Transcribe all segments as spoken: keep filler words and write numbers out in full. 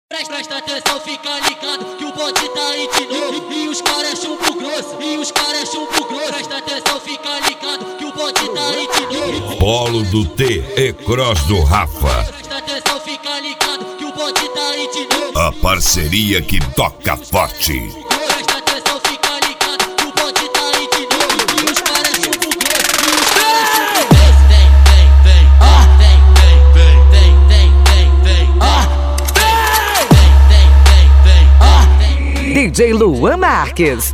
Presta, presta atenção, fica ligado que o bonde tá aí de novo. E, e os caras é chumbo grosso, e os caras é chumbo grosso. Presta atenção, fica ligado que o bonde tá aí de novo. Polo do T e Cross do Rafa. Presta atenção, fica ligado que o bonde tá aí de novo. A parceria que toca forte. Presta atenção, fica ligado que o bonde tá aí de novo. E os caras é chumbo grosso, e os caras é chumbo grosso. Vem, vem, vem, ah, vem, vem, vem, vem, vem, vem, vem, ah. D J Luan Marques.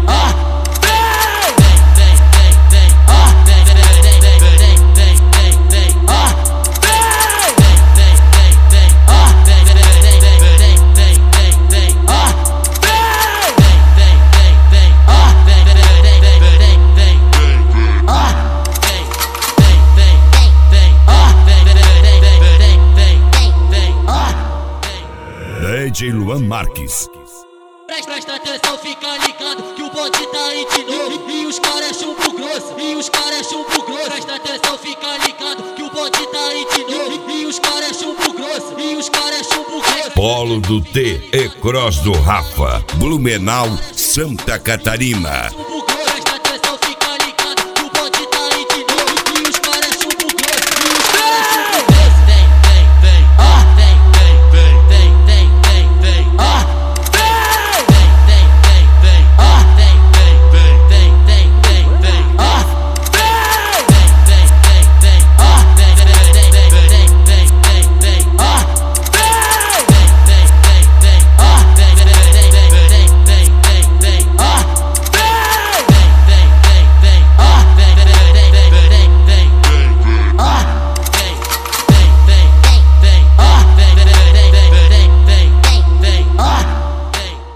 D J Luan Marques. Presta atenção, fica ligado que o bonde tá aí de novo. E, e os caras é chumbo grosso, e os caras é chumbo grosso. Presta atenção, fica ligado que o bonde tá aí de novo. E os caras é chumbo grosso, e os caras é chumbo grosso. Polo do T e Cross do Rafa, Blumenau, Santa Catarina.